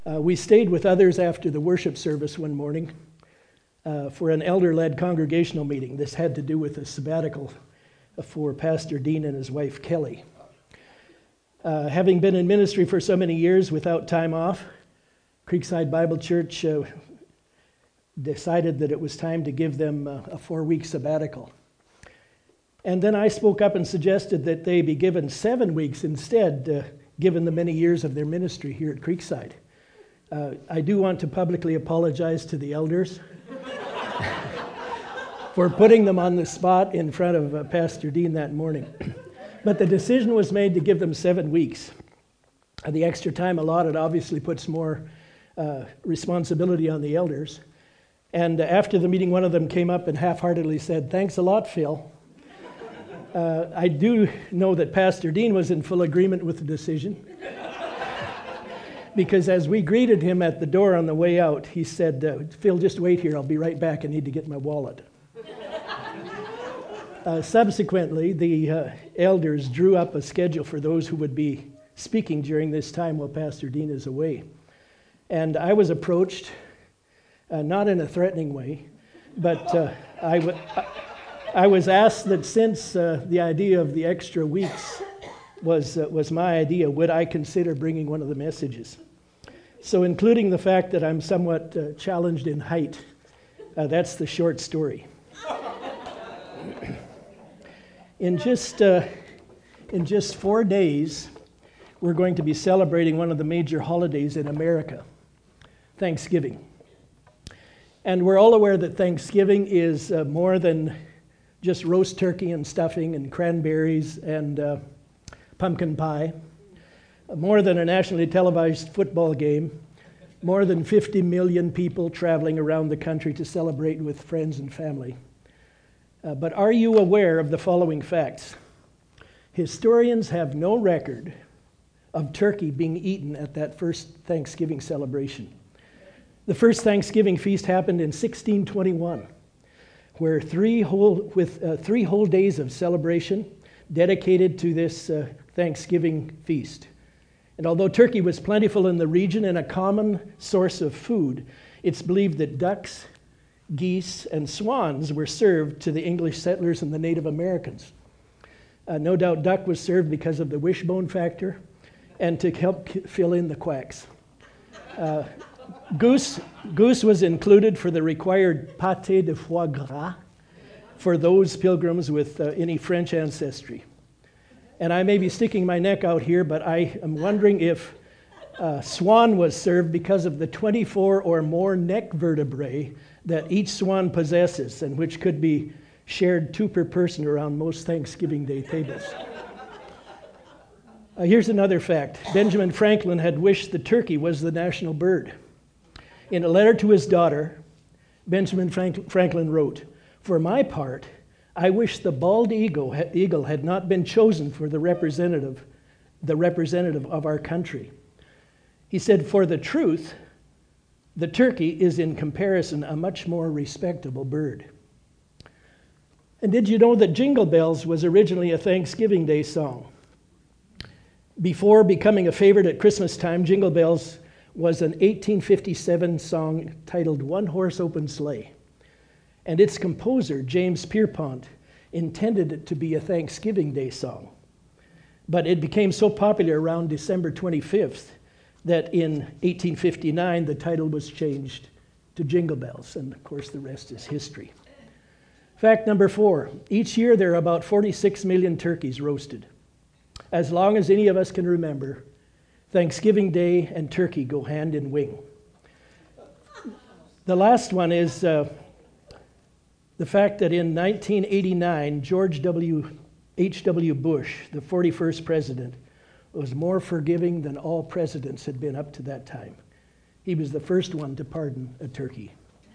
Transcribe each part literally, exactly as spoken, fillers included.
Uh, we stayed with others after the worship service one morning uh, for an elder-led congregational meeting. This had to do with a sabbatical for Pastor Dean and his wife Kelly. Uh, having been in ministry for so many years without time off, Creekside Bible Church uh, decided that it was time to give them a, a four-week sabbatical. And then I spoke up and suggested that they be given seven weeks instead, uh, given the many years of their ministry here at Creekside. Uh, I do want to publicly apologize to the elders for putting them on the spot in front of uh, Pastor Dean that morning. But the decision was made to give them seven weeks. Uh, the extra time allotted obviously puts more uh, responsibility on the elders. And uh, after the meeting, one of them came up and half-heartedly said, "Thanks a lot, Phil." Uh, I do know that Pastor Dean was in full agreement with the decision. Because as we greeted him at the door on the way out, he said, uh, "Phil, just wait here. I'll be right back. I need to get my wallet." uh, subsequently, the uh, elders drew up a schedule for those who would be speaking during this time while Pastor Dean is away. And I was approached, uh, not in a threatening way, but uh, I, w- I was asked that since uh, the idea of the extra weeks was uh, was my idea, would I consider bringing one of the messages? So including the fact that I'm somewhat uh, challenged in height, uh, that's the short story. in just uh, in just four days, we're going to be celebrating one of the major holidays in America, Thanksgiving. And we're all aware that Thanksgiving is uh, more than just roast turkey and stuffing and cranberries and uh, pumpkin pie, more than a nationally televised football game, more than fifty million people traveling around the country to celebrate with friends and family. Uh, but are you aware of the following facts? Historians have no record of turkey being eaten at that first Thanksgiving celebration. The first Thanksgiving feast happened in sixteen twenty-one, where three whole, with uh, three whole days of celebration dedicated to this uh, Thanksgiving feast. And although turkey was plentiful in the region and a common source of food, it's believed that ducks, geese, and swans were served to the English settlers and the Native Americans. Uh, no doubt duck was served because of the wishbone factor and to help fill in the quacks. Uh, goose, goose was included for the required pâté de foie gras for those pilgrims with uh, any French ancestry. And I may be sticking my neck out here, but I am wondering if uh, swan was served because of the twenty-four or more neck vertebrae that each swan possesses, and which could be shared two per person around most Thanksgiving Day tables. Uh, here's another fact. Benjamin Franklin had wished the turkey was the national bird. In a letter to his daughter, Benjamin Frank- Franklin wrote, "For my part, I wish the bald eagle, eagle had not been chosen for the representative, the representative of our country." He said, "For the truth, the turkey is in comparison a much more respectable bird." And did you know that Jingle Bells was originally a Thanksgiving Day song? Before becoming a favorite at Christmas time, Jingle Bells was an eighteen fifty-seven song titled "One Horse Open Sleigh." And its composer, James Pierpont, intended it to be a Thanksgiving Day song. But it became so popular around December twenty-fifth that in eighteen fifty-nine the title was changed to Jingle Bells, and of course the rest is history. Fact number four, each year there are about forty-six million turkeys roasted. As long as any of us can remember, Thanksgiving Day and turkey go hand in wing. The last one is uh, the fact that in nineteen eighty-nine, George W. H W. Bush, the forty-first president, was more forgiving than all presidents had been up to that time. He was the first one to pardon a turkey.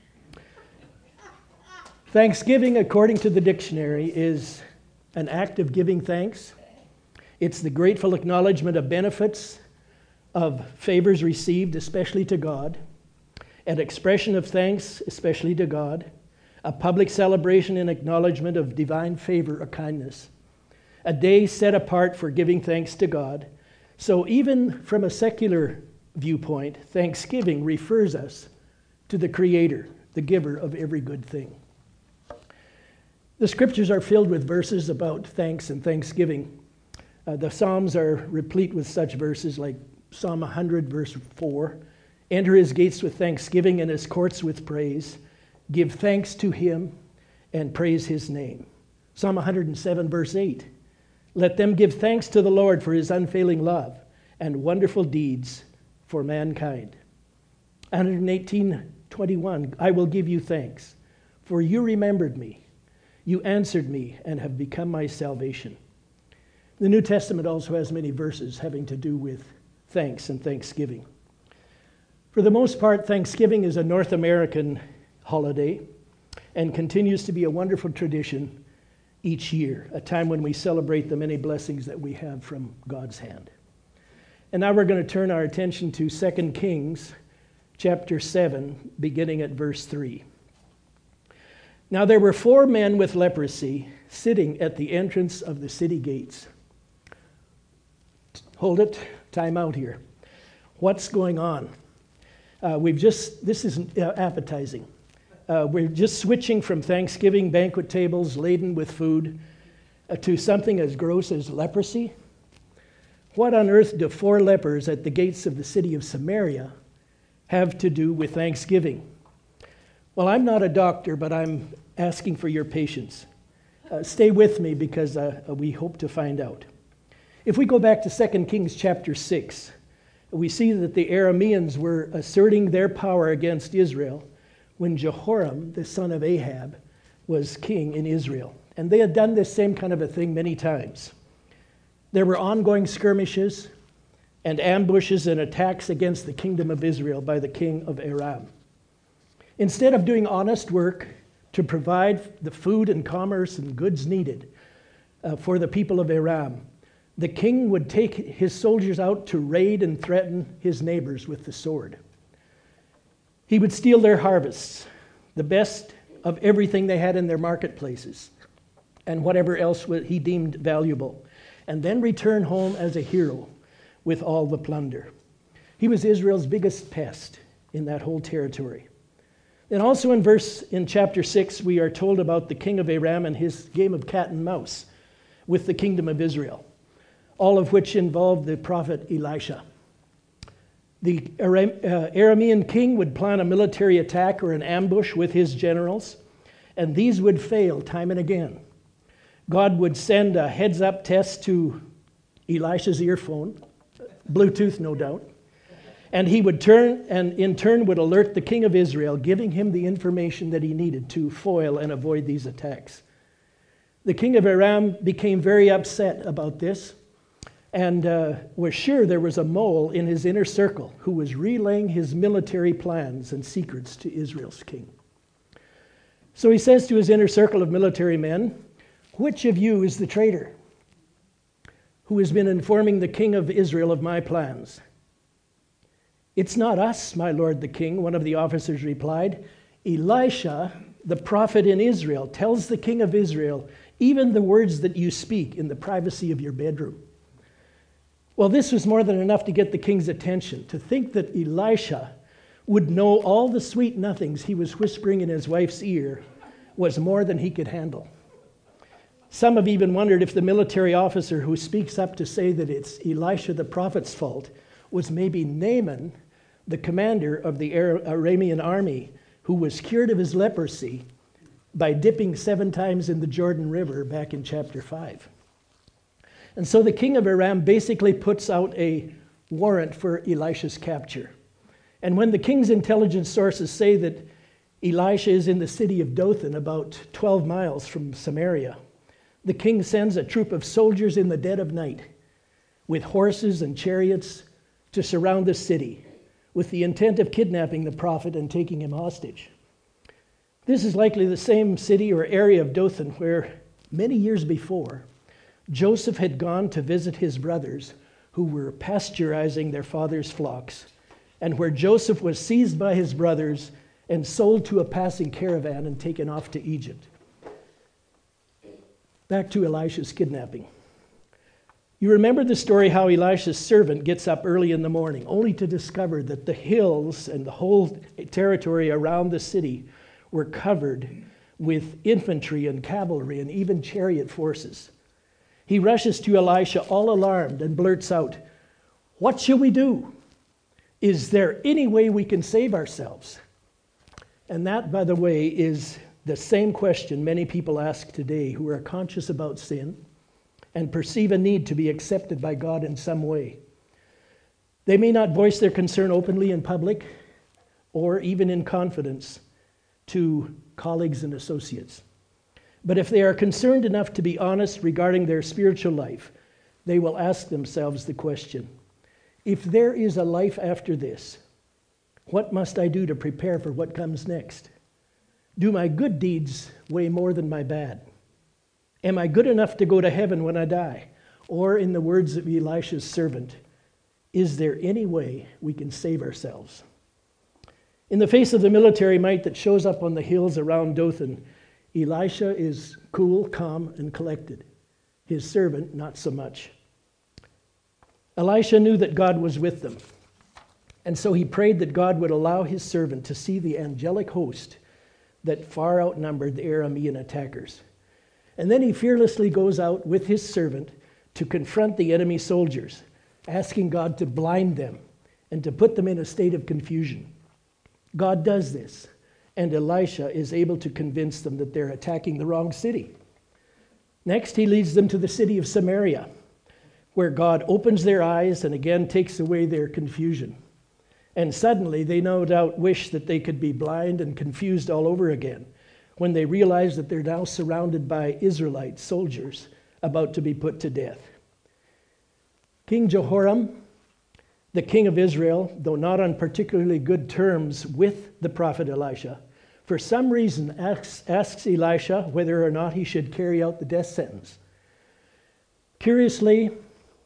Thanksgiving, according to the dictionary, is an act of giving thanks. It's the grateful acknowledgement of benefits, of favors received, especially to God, an expression of thanks, especially to God, a public celebration and acknowledgement of divine favor or kindness, a day set apart for giving thanks to God. So even from a secular viewpoint, thanksgiving refers us to the Creator, the giver of every good thing. The scriptures are filled with verses about thanks and thanksgiving. Uh, the Psalms are replete with such verses like Psalm one hundred, verse four. Enter his gates with thanksgiving and his courts with praise. Give thanks to him and praise his name. Psalm one hundred seven, verse eight. Let them give thanks to the Lord for his unfailing love and wonderful deeds for mankind. one eighteen, twenty-one. I will give you thanks, for you remembered me. You answered me and have become my salvation. The New Testament also has many verses having to do with thanks and thanksgiving. For the most part, Thanksgiving is a North American holiday and continues to be a wonderful tradition each year, a time when we celebrate the many blessings that we have from God's hand. And now we're going to turn our attention to Second Kings chapter seven, beginning at verse three. Now there were four men with leprosy sitting at the entrance of the city gates. Hold it, time out here. What's going on? Uh, we've just, this isn't uh, appetizing. Uh, we're just switching from Thanksgiving banquet tables laden with food uh, to something as gross as leprosy. What on earth do four lepers at the gates of the city of Samaria have to do with Thanksgiving? Well, I'm not a doctor, but I'm asking for your patience. Uh, stay with me because uh, we hope to find out. If we go back to Second Kings chapter six, we see that the Arameans were asserting their power against Israel when Jehoram, the son of Ahab, was king in Israel. And they had done this same kind of a thing many times. There were ongoing skirmishes and ambushes and attacks against the kingdom of Israel by the king of Aram. Instead of doing honest work to provide the food and commerce and goods needed uh, for the people of Aram, the king would take his soldiers out to raid and threaten his neighbors with the sword. He would steal their harvests, the best of everything they had in their marketplaces, and whatever else he deemed valuable, and then return home as a hero with all the plunder. He was Israel's biggest pest in that whole territory. And also in verse in chapter six, we are told about the king of Aram and his game of cat and mouse with the kingdom of Israel, all of which involved the prophet Elisha. The Aram, uh, Aramean king would plan a military attack or an ambush with his generals, and these would fail time and again. God would send a heads-up test to Elisha's earphone, Bluetooth no doubt, and he would turn and in turn would alert the king of Israel, giving him the information that he needed to foil and avoid these attacks. The king of Aram became very upset about this and uh, was sure there was a mole in his inner circle who was relaying his military plans and secrets to Israel's king. So he says to his inner circle of military men, "Which of you is the traitor who has been informing the king of Israel of my plans?" "It's not us, my lord the king," one of the officers replied. "Elisha, the prophet in Israel, tells the king of Israel even the words that you speak in the privacy of your bedroom." Well, this was more than enough to get the king's attention. To think that Elisha would know all the sweet nothings he was whispering in his wife's ear was more than he could handle. Some have even wondered if the military officer who speaks up to say that it's Elisha the prophet's fault was maybe Naaman, the commander of the Aramean army, who was cured of his leprosy by dipping seven times in the Jordan River back in chapter five. And so the king of Aram basically puts out a warrant for Elisha's capture. And when the king's intelligence sources say that Elisha is in the city of Dothan, about twelve miles from Samaria, the king sends a troop of soldiers in the dead of night with horses and chariots to surround the city with the intent of kidnapping the prophet and taking him hostage. This is likely the same city or area of Dothan where many years before, Joseph had gone to visit his brothers who were pasteurizing their father's flocks, and where Joseph was seized by his brothers and sold to a passing caravan and taken off to Egypt. Back to Elisha's kidnapping. You remember the story how Elisha's servant gets up early in the morning, only to discover that the hills and the whole territory around the city were covered with infantry and cavalry and even chariot forces. He rushes to Elisha all alarmed and blurts out, "What shall we do? Is there any way we can save ourselves?" And that, by the way, is the same question many people ask today who are conscious about sin and perceive a need to be accepted by God in some way. They may not voice their concern openly in public or even in confidence to colleagues and associates. But if they are concerned enough to be honest regarding their spiritual life, they will ask themselves the question, if there is a life after this, what must I do to prepare for what comes next? Do my good deeds weigh more than my bad? Am I good enough to go to heaven when I die? Or, in the words of Elisha's servant, is there any way we can save ourselves? In the face of the military might that shows up on the hills around Dothan, Elisha is cool, calm, and collected. His servant, not so much. Elisha knew that God was with them, and so he prayed that God would allow his servant to see the angelic host that far outnumbered the Aramean attackers. And then he fearlessly goes out with his servant to confront the enemy soldiers, asking God to blind them and to put them in a state of confusion. God does this, and Elisha is able to convince them that they're attacking the wrong city. Next, he leads them to the city of Samaria, where God opens their eyes and again takes away their confusion. And suddenly, they no doubt wish that they could be blind and confused all over again, when they realize that they're now surrounded by Israelite soldiers about to be put to death. King Jehoram, the king of Israel, though not on particularly good terms with the prophet Elisha, for some reason asks, asks Elisha whether or not he should carry out the death sentence. Curiously,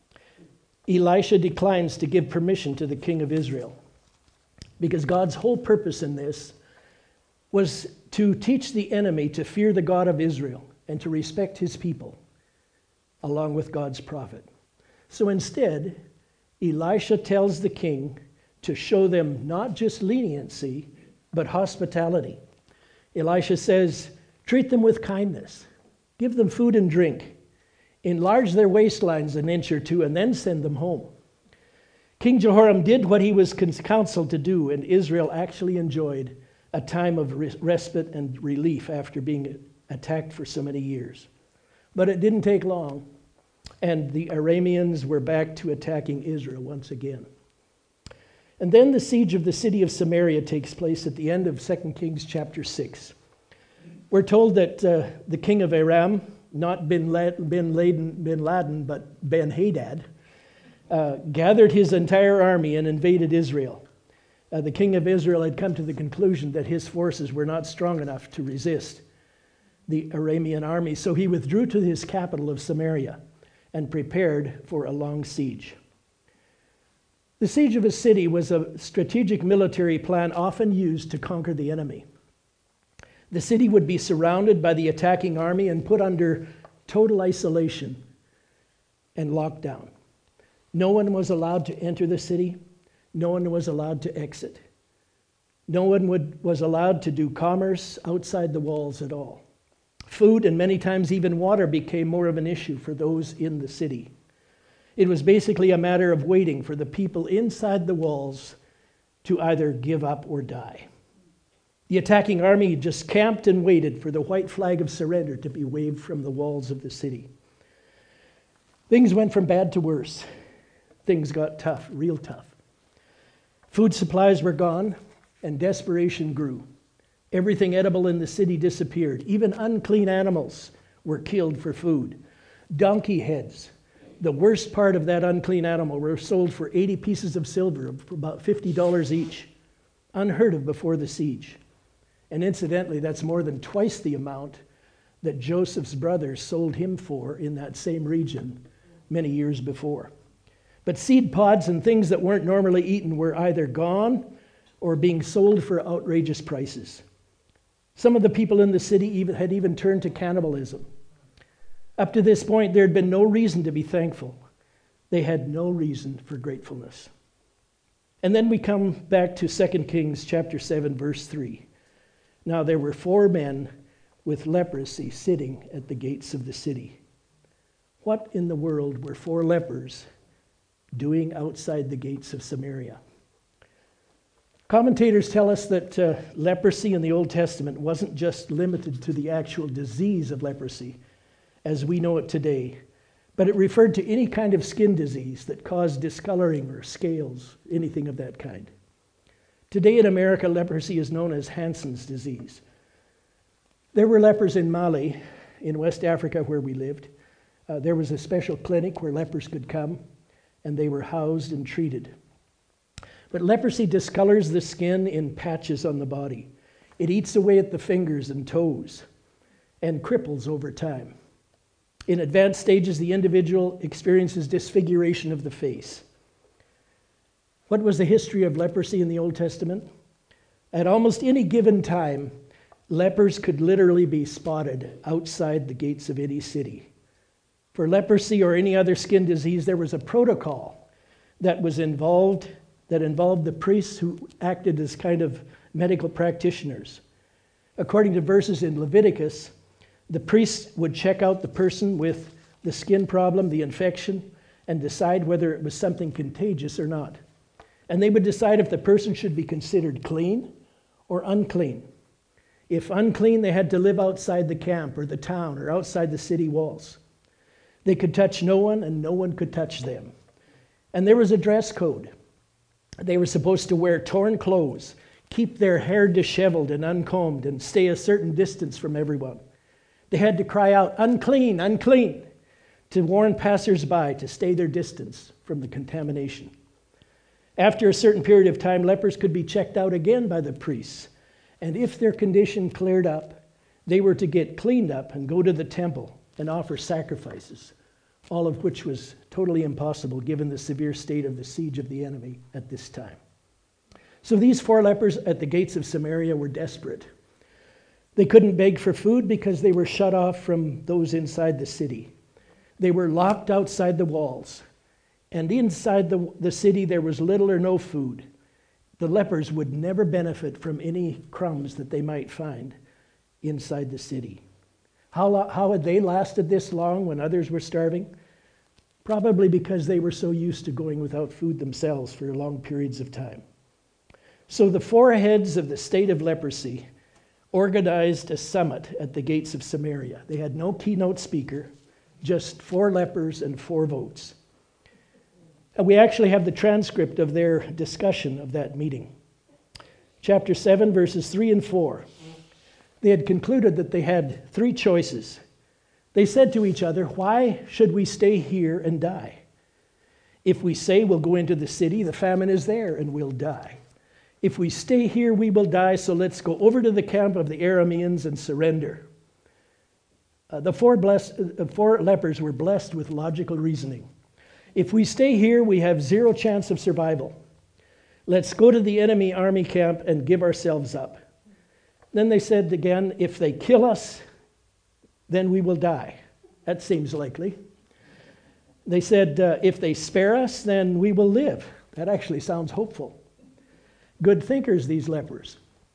Elisha declines to give permission to the king of Israel, because God's whole purpose in this was to teach the enemy to fear the God of Israel and to respect his people, along with God's prophet. So instead, Elisha tells the king to show them not just leniency, but hospitality. Elisha says, treat them with kindness, give them food and drink, enlarge their waistlines an inch or two, and then send them home. King Jehoram did what he was counseled to do, and Israel actually enjoyed a time of respite and relief after being attacked for so many years. But it didn't take long, and the Arameans were back to attacking Israel once again. And then the siege of the city of Samaria takes place at the end of Second Kings chapter six. We're told that uh, the king of Aram, not bin Laden, bin Laden, bin Laden but Ben-Hadad, uh, gathered his entire army and invaded Israel. Uh, the king of Israel had come to the conclusion that his forces were not strong enough to resist the Aramean army, so he withdrew to his capital of Samaria and prepared for a long siege. The siege of a city was a strategic military plan often used to conquer the enemy. The city would be surrounded by the attacking army and put under total isolation and lockdown. No one was allowed to enter the city. No one was allowed to exit. No one would, was allowed to do commerce outside the walls at all. Food and many times even water became more of an issue for those in the city. It was basically a matter of waiting for the people inside the walls to either give up or die. The attacking army just camped and waited for the white flag of surrender to be waved from the walls of the city. Things went from bad to worse. Things got tough, real tough. Food supplies were gone, and desperation grew. Everything edible in the city disappeared. Even unclean animals were killed for food. Donkey heads, the worst part of that unclean animal, were sold for eighty pieces of silver, for about fifty dollars each. Unheard of before the siege. And incidentally, that's more than twice the amount that Joseph's brothers sold him for in that same region many years before. But seed pods and things that weren't normally eaten were either gone or being sold for outrageous prices. Some of the people in the city even had even turned to cannibalism. Up to this point, there had been no reason to be thankful. They had no reason for gratefulness. And then we come back to Second Kings chapter seven, verse three. Now there were four men with leprosy sitting at the gates of the city. What in the world were four lepers doing outside the gates of Samaria? Commentators tell us that uh, leprosy in the Old Testament wasn't just limited to the actual disease of leprosy as we know it today, but it referred to any kind of skin disease that caused discoloring or scales, anything of that kind. Today in America, leprosy is known as Hansen's disease. There were lepers in Mali, in West Africa where we lived. Uh, there was a special clinic where lepers could come, and they were housed and treated. But leprosy discolors the skin in patches on the body. It eats away at the fingers and toes and cripples over time. In advanced stages, the individual experiences disfiguration of the face. What was the history of leprosy in the Old Testament? At almost any given time, lepers could literally be spotted outside the gates of any city. For leprosy or any other skin disease, there was a protocol that was involved, that involved the priests who acted as kind of medical practitioners. According to verses in Leviticus, the priests would check out the person with the skin problem, the infection, and decide whether it was something contagious or not. And they would decide if the person should be considered clean or unclean. If unclean, they had to live outside the camp or the town or outside the city walls. They could touch no one, and no one could touch them. And there was a dress code. They were supposed to wear torn clothes, keep their hair disheveled and uncombed, and stay a certain distance from everyone. They had to cry out, "Unclean, unclean," to warn passers-by to stay their distance from the contamination. After a certain period of time, lepers could be checked out again by the priests. And if their condition cleared up, they were to get cleaned up and go to the temple and offer sacrifices, all of which was totally impossible given the severe state of the siege of the enemy at this time. So these four lepers at the gates of Samaria were desperate. They couldn't beg for food because they were shut off from those inside the city. They were locked outside the walls. And inside the, the city, there was little or no food. The lepers would never benefit from any crumbs that they might find inside the city. How, how had they lasted this long when others were starving? Probably because they were so used to going without food themselves for long periods of time. So the four heads of the state of leprosy organized a summit at the gates of Samaria. They had no keynote speaker, just four lepers and four votes. And we actually have the transcript of their discussion of that meeting. Chapter seven, verses three and four. They had concluded that they had three choices. They said to each other, "Why should we stay here and die? If we say we'll go into the city, the famine is there and we'll die. If we stay here, we will die, so let's go over to the camp of the Arameans and surrender." Uh, the four, blessed, uh, four lepers were blessed with logical reasoning. If we stay here, we have zero chance of survival. Let's go to the enemy army camp and give ourselves up. Then they said again, if they kill us, then we will die. That seems likely. They said, uh, if they spare us, then we will live. That actually sounds hopeful. Good thinkers, these lepers.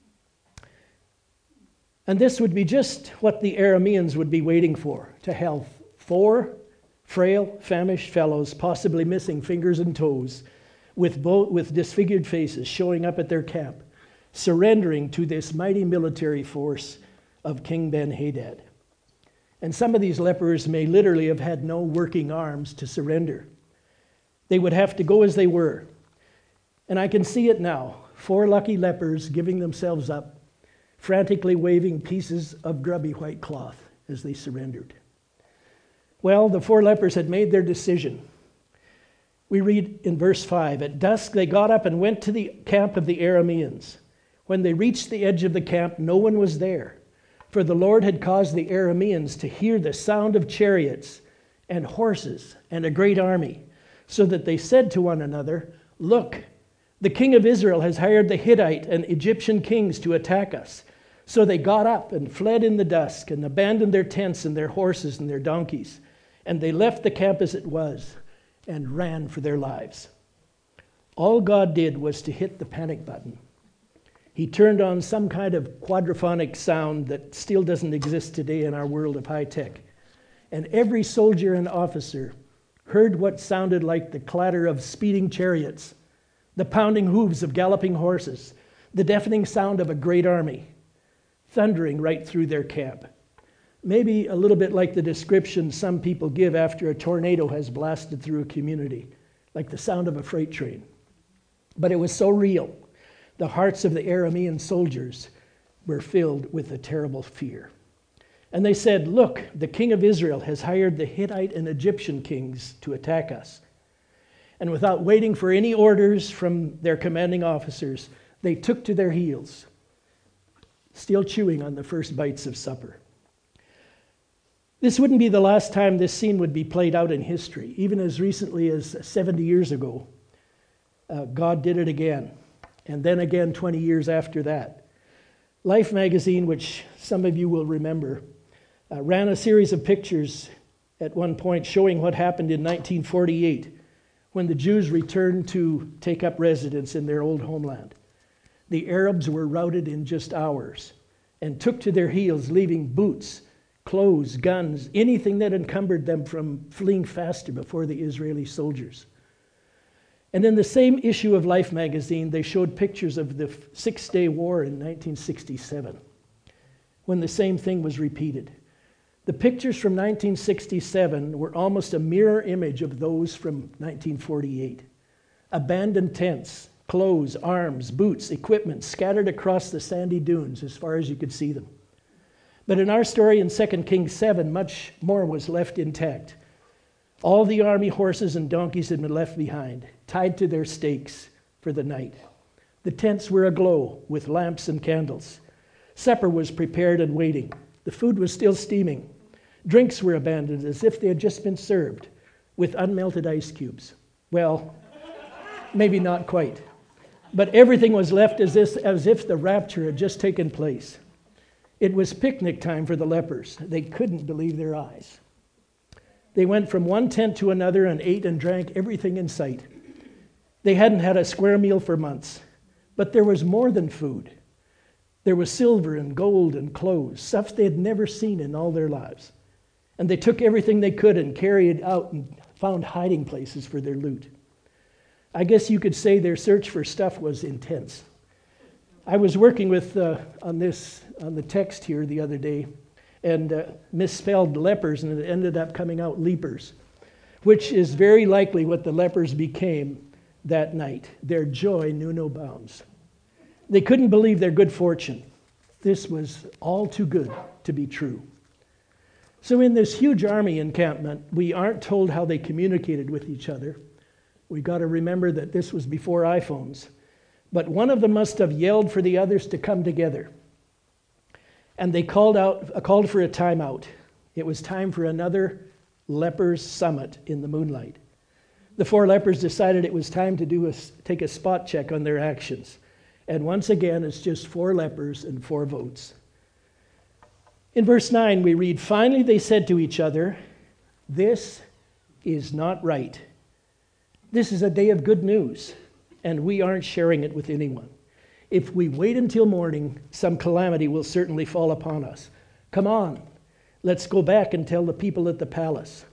And this would be just what the Arameans would be waiting for, to have four frail, famished fellows, possibly missing fingers and toes, with, bo- with disfigured faces showing up at their camp, surrendering to this mighty military force of King Ben-Hadad. And some of these lepers may literally have had no working arms to surrender. They would have to go as they were. And I can see it now. Four lucky lepers giving themselves up, frantically waving pieces of grubby white cloth as they surrendered. Well, the four lepers had made their decision. We read in verse five, "At dusk they got up and went to the camp of the Arameans. When they reached the edge of the camp, no one was there, for the Lord had caused the Arameans to hear the sound of chariots and horses and a great army, so that they said to one another, 'Look, the king of Israel has hired the Hittite and Egyptian kings to attack us.' So they got up and fled in the dusk and abandoned their tents and their horses and their donkeys. And they left the camp as it was and ran for their lives. All God did was to hit the panic button. He turned on some kind of quadraphonic sound that still doesn't exist today in our world of high tech. And every soldier and officer heard what sounded like the clatter of speeding chariots, the pounding hooves of galloping horses, the deafening sound of a great army, thundering right through their camp. Maybe a little bit like the description some people give after a tornado has blasted through a community, like the sound of a freight train. But it was so real. The hearts of the Aramean soldiers were filled with a terrible fear. And they said, "Look, the king of Israel has hired the Hittite and Egyptian kings to attack us." And without waiting for any orders from their commanding officers, they took to their heels, still chewing on the first bites of supper. This wouldn't be the last time this scene would be played out in history. Even as recently as seventy years ago, uh, God did it again. And then again twenty years after that. Life magazine, which some of you will remember, uh, ran a series of pictures at one point showing what happened in nineteen forty-eight when the Jews returned to take up residence in their old homeland. The Arabs were routed in just hours and took to their heels, leaving boots, clothes, guns, anything that encumbered them from fleeing faster before the Israeli soldiers. And in the same issue of Life magazine, they showed pictures of the Six-Day War in nineteen sixty-seven, when the same thing was repeated. The pictures from nineteen sixty-seven were almost a mirror image of those from nineteen forty-eight. Abandoned tents, clothes, arms, boots, equipment scattered across the sandy dunes as far as you could see them. But in our story in Second Kings seven, much more was left intact. All the army horses and donkeys had been left behind, tied to their stakes for the night. The tents were aglow with lamps and candles. Supper was prepared and waiting. The food was still steaming. Drinks were abandoned as if they had just been served with unmelted ice cubes. Well, maybe not quite. But everything was left as if, as if the rapture had just taken place. It was picnic time for the lepers. They couldn't believe their eyes. They went from one tent to another and ate and drank everything in sight. They hadn't had a square meal for months, but there was more than food. There was silver and gold and clothes, stuff they had never seen in all their lives. And they took everything they could and carried it out and found hiding places for their loot. I guess you could say their search for stuff was intense. I was working with uh, on this on the text here the other day, and uh, misspelled lepers, and it ended up coming out leapers, which is very likely what the lepers became that night. Their joy knew no bounds. They couldn't believe their good fortune. This was all too good to be true. So in this huge army encampment, we aren't told how they communicated with each other. We've got to remember that this was before iPhones. But one of them must have yelled for the others to come together. And they called out, uh, called for a timeout. It was time for another lepers summit in the moonlight. The four lepers decided it was time to do a, take a spot check on their actions. And once again, it's just four lepers and four votes. In verse nine, we read, "Finally they said to each other, 'This is not right. This is a day of good news, and we aren't sharing it with anyone. If we wait until morning, some calamity will certainly fall upon us. Come on, let's go back and tell the people at the palace.'"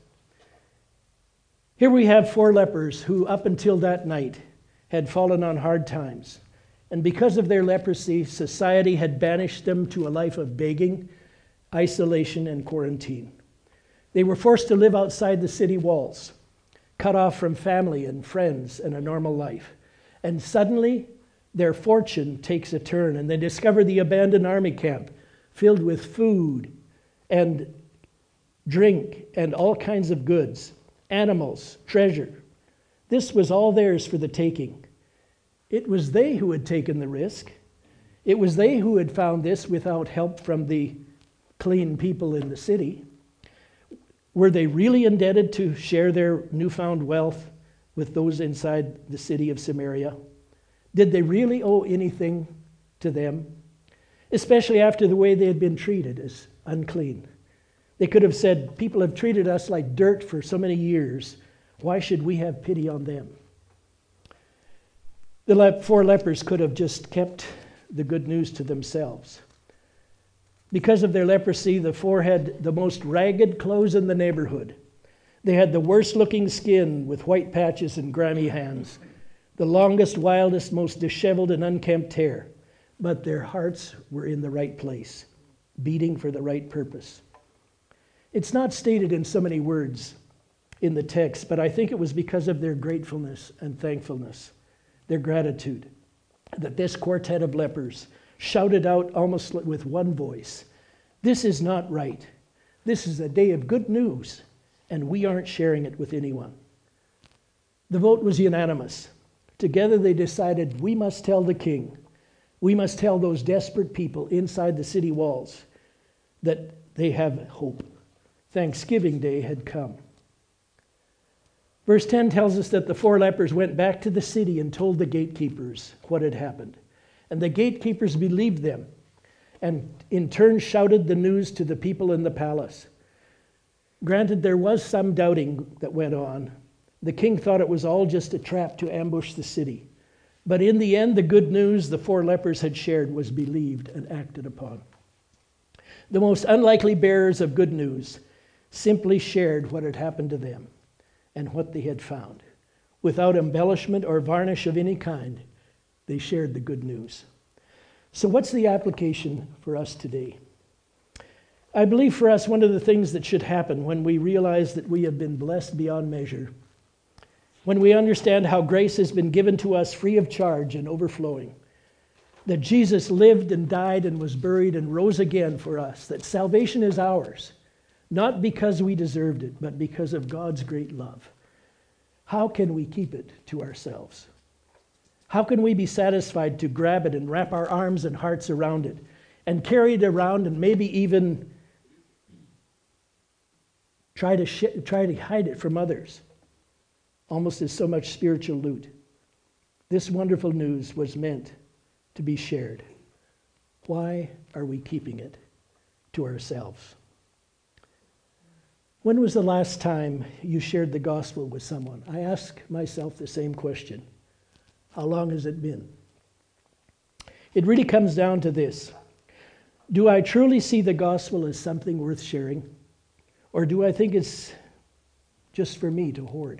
Here we have four lepers who, up until that night, had fallen on hard times. And because of their leprosy, society had banished them to a life of begging, isolation, and quarantine. They were forced to live outside the city walls, cut off from family and friends and a normal life. And suddenly, their fortune takes a turn, and they discover the abandoned army camp filled with food and drink and all kinds of goods, animals, treasure. This was all theirs for the taking. It was they who had taken the risk. It was they who had found this without help from the clean people in the city. Were they really indebted to share their newfound wealth with those inside the city of Samaria? Did they really owe anything to them? Especially after the way they had been treated as unclean. They could have said, "People have treated us like dirt for so many years. Why should we have pity on them? The le- four lepers could have just kept the good news to themselves. Because of their leprosy, the four had the most ragged clothes in the neighborhood. They had the worst looking skin with white patches and grimy hands, the longest, wildest, most disheveled and unkempt hair. But their hearts were in the right place, beating for the right purpose. It's not stated in so many words in the text, but I think it was because of their gratefulness and thankfulness, their gratitude, that this quartet of lepers shouted out almost with one voice, "This is not right. This is a day of good news, and we aren't sharing it with anyone." The vote was unanimous. Together they decided, we must tell the king, we must tell those desperate people inside the city walls that they have hope. Thanksgiving Day had come. Verse ten tells us that the four lepers went back to the city and told the gatekeepers what had happened. And the gatekeepers believed them and in turn shouted the news to the people in the palace. Granted, there was some doubting that went on. The king thought it was all just a trap to ambush the city. But in the end, the good news the four lepers had shared was believed and acted upon. The most unlikely bearers of good news simply shared what had happened to them and what they had found. Without embellishment or varnish of any kind, they shared the good news. So what's the application for us today? I believe for us, one of the things that should happen when we realize that we have been blessed beyond measure, when we understand how grace has been given to us free of charge and overflowing, that Jesus lived and died and was buried and rose again for us, that salvation is ours, not because we deserved it, but because of God's great love. How can we keep it to ourselves? How can we be satisfied to grab it and wrap our arms and hearts around it and carry it around and maybe even try to sh- try to hide it from others, almost as so much spiritual loot? This wonderful news was meant to be shared. Why are we keeping it to ourselves? When was the last time you shared the gospel with someone? I ask myself the same question. How long has it been? It really comes down to this. Do I truly see the gospel as something worth sharing? Or do I think it's just for me to hoard?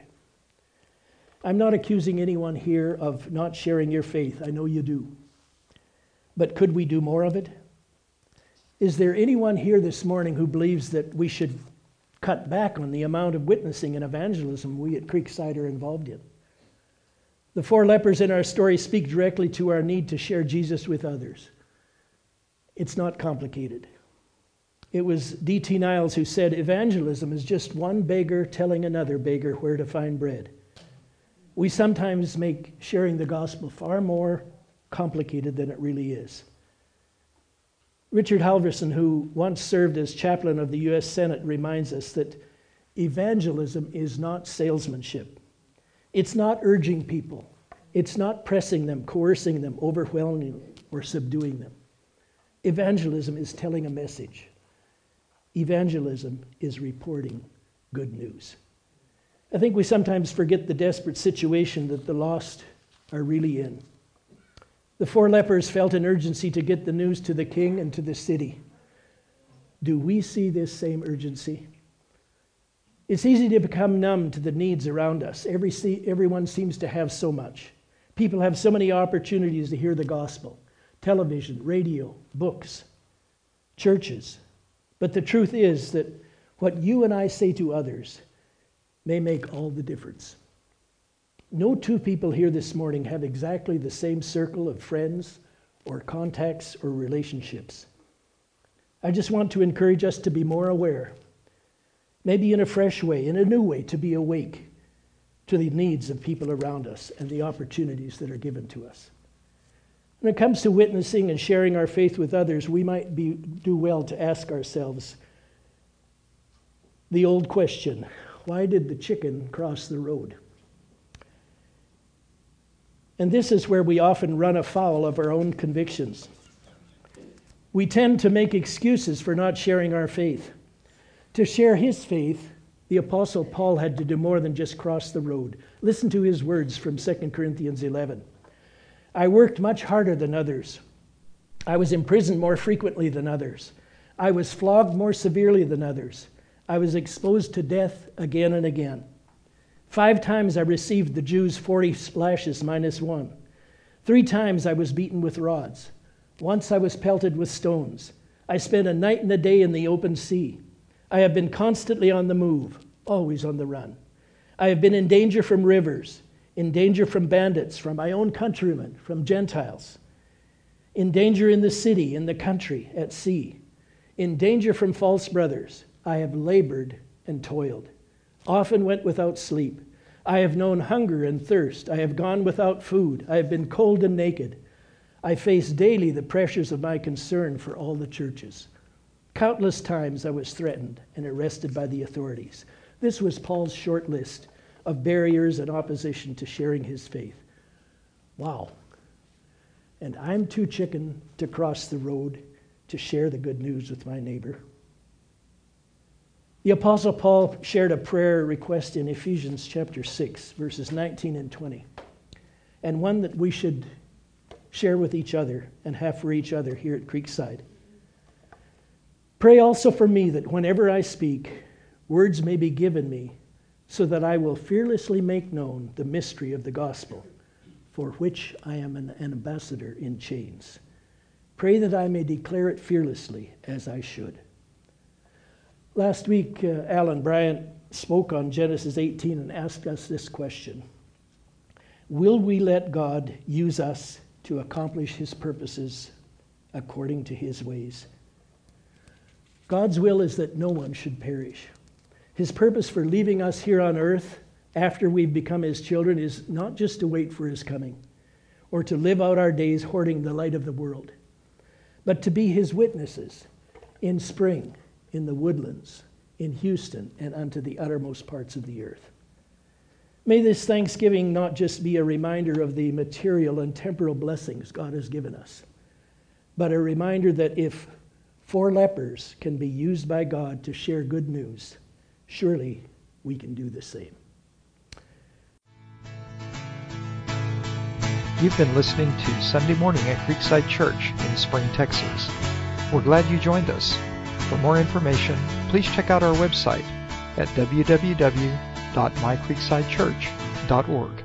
I'm not accusing anyone here of not sharing your faith. I know you do. But could we do more of it? Is there anyone here this morning who believes that we should cut back on the amount of witnessing and evangelism we at Creekside are involved in? The four lepers in our story speak directly to our need to share Jesus with others. It's not complicated. It was D T Niles who said, evangelism is just one beggar telling another beggar where to find bread. We sometimes make sharing the gospel far more complicated than it really is. Richard Halverson, who once served as chaplain of the U S Senate, reminds us that evangelism is not salesmanship. It's not urging people. It's not pressing them, coercing them, overwhelming them, or subduing them. Evangelism is telling a message. Evangelism is reporting good news. I think we sometimes forget the desperate situation that the lost are really in. The four lepers felt an urgency to get the news to the king and to the city. Do we see this same urgency? It's easy to become numb to the needs around us. Every, everyone seems to have so much. People have so many opportunities to hear the gospel. Television, radio, books, churches. But the truth is that what you and I say to others may make all the difference. No two people here this morning have exactly the same circle of friends or contacts or relationships. I just want to encourage us to be more aware, maybe in a fresh way, in a new way, to be awake to the needs of people around us and the opportunities that are given to us. When it comes to witnessing and sharing our faith with others, we might be, do well to ask ourselves the old question, why did the chicken cross the road? And this is where we often run afoul of our own convictions. We tend to make excuses for not sharing our faith. To share his faith The Apostle Paul had to do more than just cross the road. Listen to his words from Second Corinthians eleven. I worked much harder than others. I was imprisoned more frequently than others. I was flogged more severely than others. I was exposed to death again and again. Five times I received the Jews forty lashes minus one. Three times I was beaten with rods. Once I was pelted with stones. I spent a night and a day in the open sea. I have been constantly on the move, always on the run. I have been in danger from rivers, in danger from bandits, from my own countrymen, from Gentiles, in danger in the city, in the country, at sea, in danger from false brothers. I have labored and toiled, often went without sleep. I have known hunger and thirst. I have gone without food. I have been cold and naked. I face daily the pressures of my concern for all the churches. Countless times I was threatened and arrested by the authorities. This was Paul's short list of barriers and opposition to sharing his faith. Wow. And I'm too chicken to cross the road to share the good news with my neighbor. The Apostle Paul shared a prayer request in Ephesians chapter six, verses nineteen and twenty, and one that we should share with each other and have for each other here at Creekside. Pray also for me that whenever I speak, words may be given me, so that I will fearlessly make known the mystery of the gospel, for which I am an ambassador in chains. Pray that I may declare it fearlessly as I should. Last week, uh, Alan Bryant spoke on Genesis eighteen and asked us this question. Will we let God use us to accomplish his purposes according to his ways? God's will is that no one should perish. His purpose for leaving us here on earth after we've become his children is not just to wait for his coming or to live out our days hoarding the light of the world, but to be his witnesses in spring, in the woodlands, in Houston, and unto the uttermost parts of the earth. May this Thanksgiving not just be a reminder of the material and temporal blessings God has given us, but a reminder that if four lepers can be used by God to share good news, surely we can do the same. You've been listening to Sunday Morning at Creekside Church in Spring, Texas. We're glad you joined us. For more information, please check out our website at w w w dot my creekside church dot org.